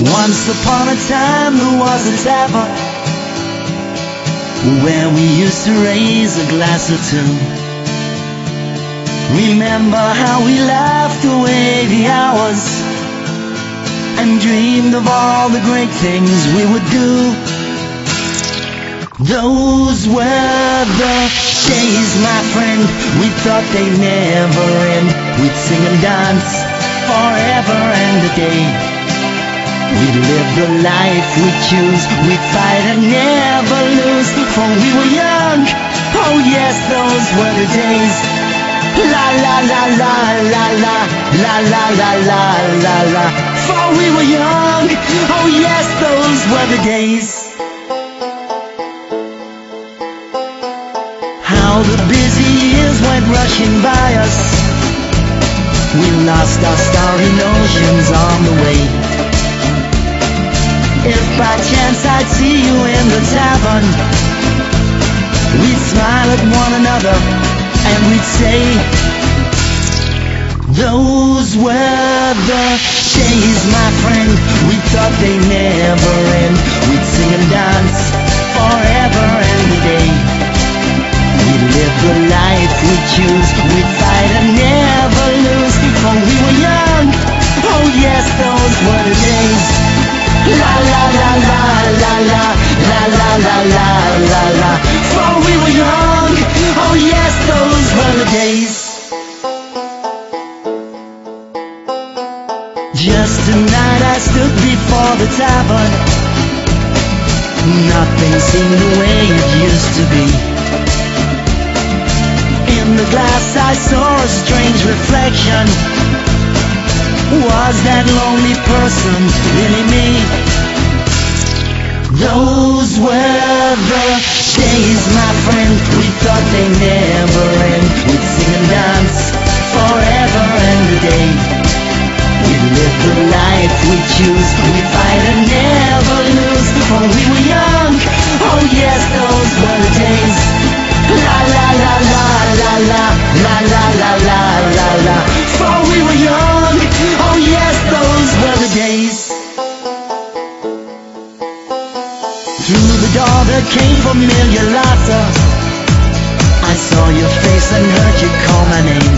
Once upon a time there was a tavern where we used to raise a glass or two. Remember how we laughed away the hours and dreamed of all the great things we would do. Those were the days, my friend, we thought they'd never end. We'd sing and dance forever and a day. We'd live the life we choose, we'd fight and never lose, for we were young, oh yes, those were the days. La la la la la la, la la la la la la, for we were young, oh yes, those were the days. How the busy years went rushing by us, we lost our starry notions on the way. If by chance I'd see you in the tavern, we'd smile at one another and we'd say, those were the days, my friend, we thought they'd never end. We'd sing and dance forever and a day. We'd live the life we choose, we'd fight and never lose, for we were young, oh yes, those were the days. La la la la la la, la la la la la la, for we were young, oh yes, those were the days. Just tonight I stood before the tavern, nothing seemed the way it used to be. In the glass I saw a strange reflection. Was that lonely person really me? Those were the days, my friend, we thought they'd never end. We'd sing and dance forever and a day. We'd live the life we choose, we'd fight and never lose, for we were young, oh yes, those were the days. La la la la la la, la la la la la la, for we were young, oh yes, those were the days. Through the door there came familiar laughter. I saw your face and heard you call my name.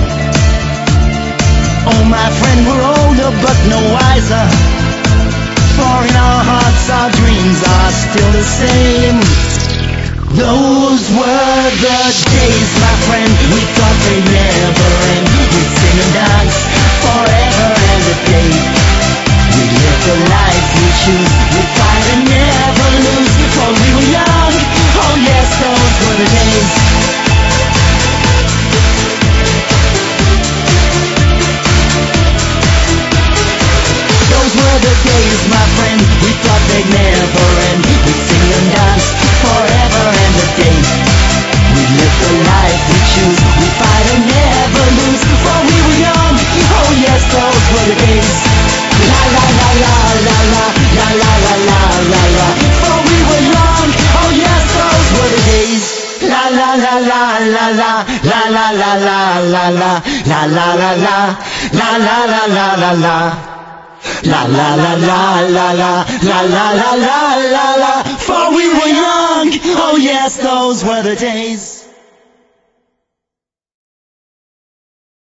Oh my friend, we're older but no wiser, for in our hearts our dreams are still the same. Those were the days, my friend, we thought they'd never end. We'd sing and dance forever and a day. We'd live the life we choose, we'd fight and never lose, for we were young, oh yes, those were the days. Those were the days, my friend, we thought they'd never end. We'd sing and dance forever and a day. We'd live the life we choose, we'd fight and never lose, for we were young, oh yes, those were the days. La la la la la la, la la la la la la, for we were young, oh yes, those were the days. La la la la la la, la la la la la la, la la la la, la la la la la la. La la la la la la, la la la la la la, for we were young, oh yes, those were the days.